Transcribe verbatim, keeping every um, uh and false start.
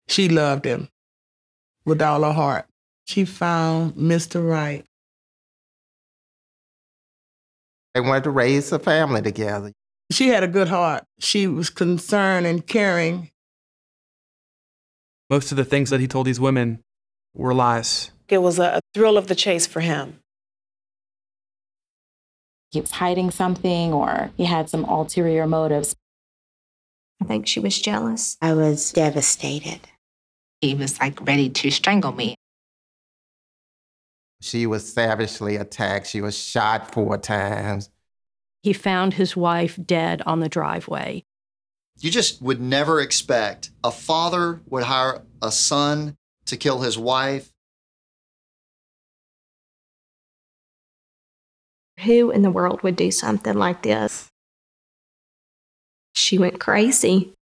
She loved him with all her heart. She found Mister Right. They wanted to raise a family together. She had a good heart. She was concerned and caring. Most of the things that he told these women were lies. It was a thrill of the chase for him. He was hiding something, or he had some ulterior motives. I think she was jealous. I was devastated. He was like ready to strangle me. She was savagely attacked. She was shot four times. He found his wife dead on the driveway. You just would never expect a father would hire a son to kill his wife. Who in the world would do something like this? She went crazy.